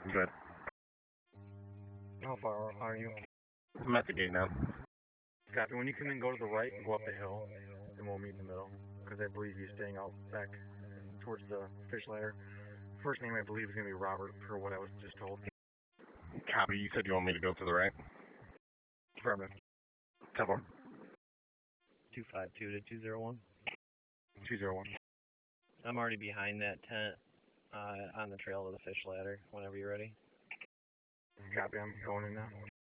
Good. How far are you? I'm at the gate now. Copy. When you come in, go to the right and go up the hill, and we'll meet in the middle. Because I believe he's staying out back towards the fish ladder. First name I believe is going to be Robert, per what I was just told. Copy. You said you want me to go to the right. Affirmative. Tell them. 252 to 201. 201. I'm already behind that tent on the trail to the fish ladder whenever you're ready. Copy. I'm going in now.